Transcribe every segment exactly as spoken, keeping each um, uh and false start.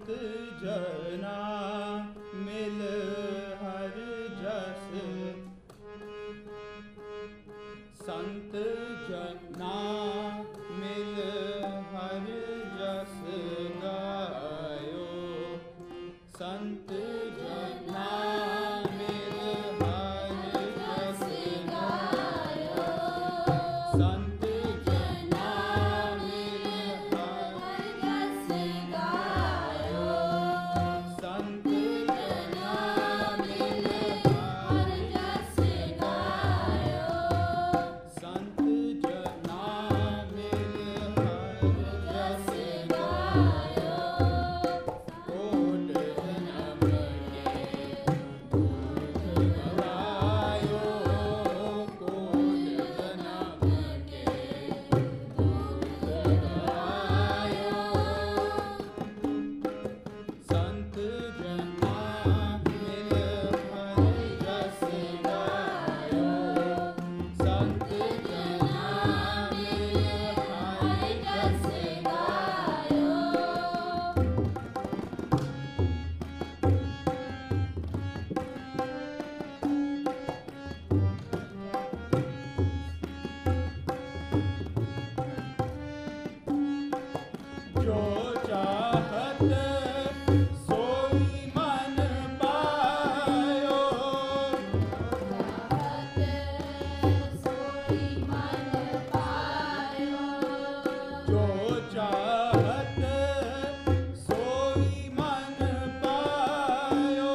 संत जना मिल हर जस, संत जना मिल हर जस गायो, संत जना मिल हर जस गायो, संत जना मिल हर जस गायो, संत जना मिल हर जस गायो, संत जना मिल हर जस गायो, कोट जन्म के दुख गवायो, कोट जन्म के दुख गवायो, संत जना मिल हर जस गायो, संत जना मिल हर जस गायो। जो चाहत सोई मन पायो, सोई मन पायो, जो चाहत सोई मन पायो,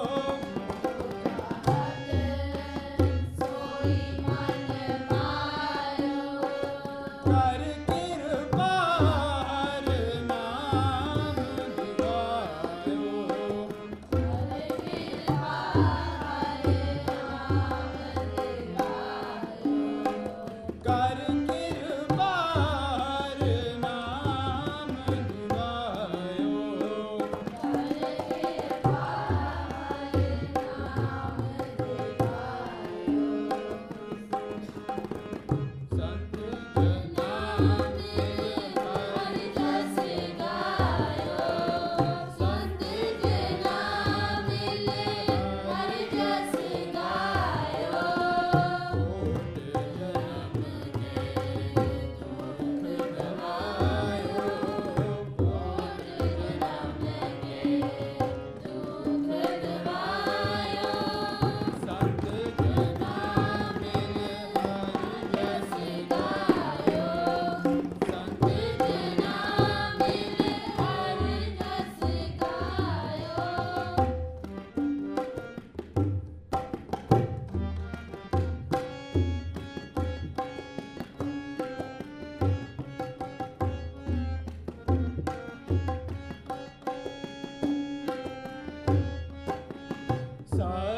सोई मन पायो, कर कृपा हर नाम दिवायो, कर कृपा हर नाम दिवायो, कर कृपा हर नाम दिवायो, कर कृपा हर नाम दिवायो, संत जना मिल हर जस गायो, संत जना मिल हर जस गायो, कोट जन्म के दुख गवायो, कोट जन्म के दुख गवायो, संत जना मिल हर जस गायो, संत जना मिल हर जस गायो।